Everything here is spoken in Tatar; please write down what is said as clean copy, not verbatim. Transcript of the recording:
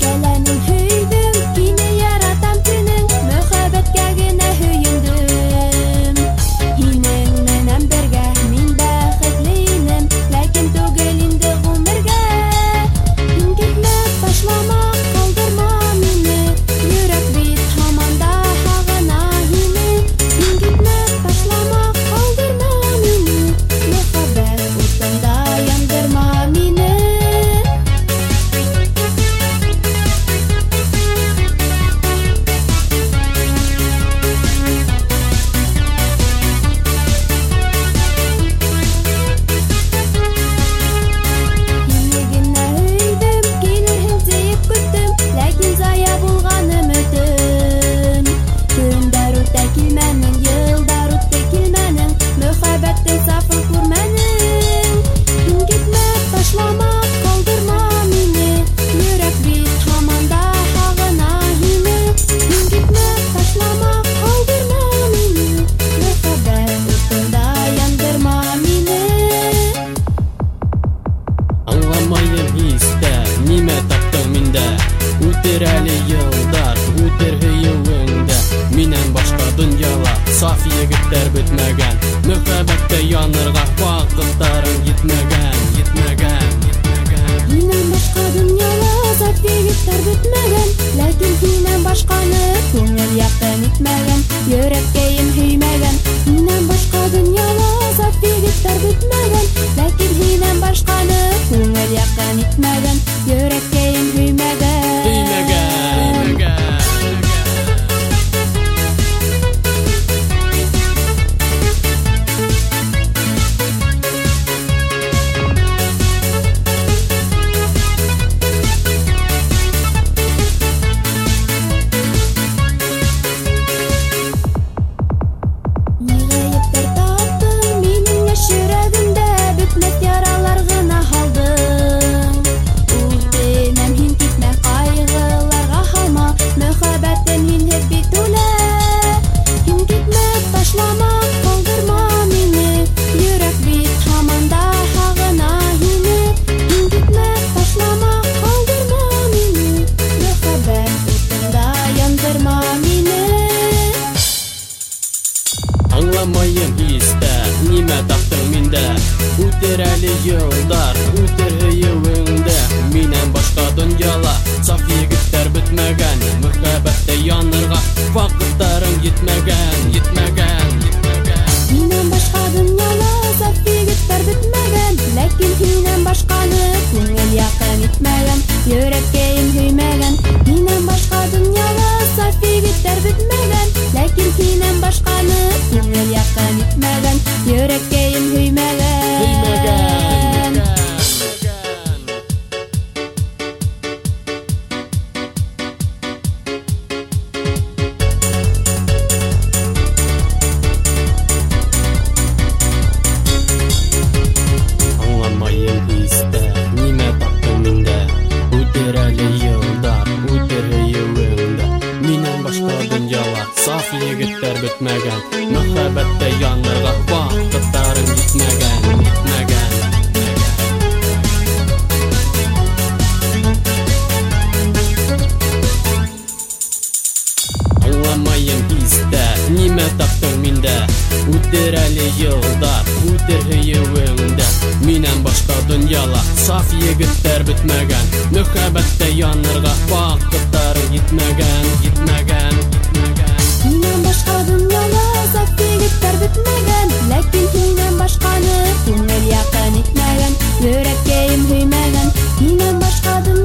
Сәләнең һөйдем, һине яратам төнең, мөхәббәткә генә һөйендем. Һинең менән бергә мин бәхетле идем, ләкин түгел инде гомергә. Һин китмә, ташлама, калдырма мине, йөрәк бит һаман да һагына һине. Һин китмә, ташлама, калдырма мине, мөхәббәт утында яндырма мине. Ләкин зая булганым өтен. Көндәр үтә килмәнең, йылдар үтте килмәнең, мөхәббәттең сафын күрмәнең. Һин китмә, ташлама, калдырма мине, йөрәк бит һаман да һагына һине. Һин китмә, ташлама, калдырма мине, мөхәббәт утында яндырма мине. Аңламайым хистә, нимә таптың миндә? Үтер әле йылдар, үтер һөюеңдә. Миннән башка дөньяла саф егеттәр бетмәгән, мөхәббәттә янырга вакытларың җитмәгән. Миннән башка дөньяла саф егеттәр бетмәгән, ләкин һиннән башканы күңел якын итмәгән, йөрәккәем һөймәгән. Миннән башка дөньяла саф егеттәр бетмәгән, ләкин һиннән башканы күңел якын итмәгән, йөрәккәем һөймәгән. Нигаептер таптың минең яшь йөрәгемдә, бетмәс яралар гына һалдың. Үтенәм, һин китмә, кайгыларга һалма, мөхәббәтем һинһез бит үлә. Һин китмә, ташлама, калдырма мине, йөрәк бит һаман да һагына һине. Һин китмә, ташлама, калдырма мине, мөхәббәт утында яндырма мине. Аңламайым хистә, нимә таптың миндә? Үтер әле йылдар, үтер һөюеңдә. Миннән башка дөньяла саф егеттәр бетмәгән, мөхәббәттә янырга вакытларың җитмәгән. Миннән башка дөньяла саф егеттәр бетмәгән, ләкин һиннән башканы күңел якын итмәгән, йөрәккәем һөймәгән. Миннән башка дөньяла саф егеттәр бетмәгән, ләкин һиннән башканы күңел якын итмәгән, йөрәккәем һөймәгән. Аңламайым хистә, нимә таптың миндә? Үтер әле йылдар, үтер һөюеңдә. Миннән башка дөньяла саф егеттәр бетмәгән, мөхәббәттә янырга вакытларың җитмәгән. Аңламайым хистә, нимә таптың миндә? Үтер әле йылдар, үтер һөюеңдә. Миннән башка дөньяла саф егеттәр бетмәгән, мөхәббәттә янырга вакытларың җитмәгән. Миннән башка дөньяла саф егеттәр бетмәгән, ләкин һиннән башканы күңел якын итмәгән, йөрәккәем һөймәгән. Миннән башка